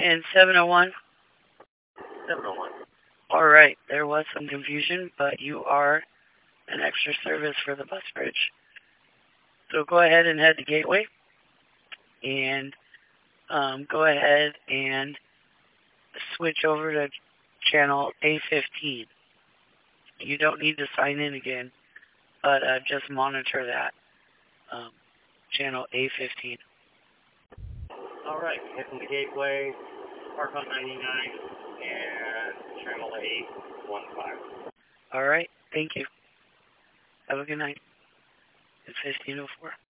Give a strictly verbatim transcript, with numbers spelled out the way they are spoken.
And seven oh one? seven oh one. Alright, there was some confusion, but you are an extra service for the bus bridge. So go ahead and head to Gateway, and um, go ahead and switch over to channel A fifteen. You don't need to sign in again, but uh, just monitor that. Um, channel A fifteen. Alright, hitting the Gateway, park on ninety-nine, and channel eight one five. Alright, thank you. Have a good night. It's fifteen oh four.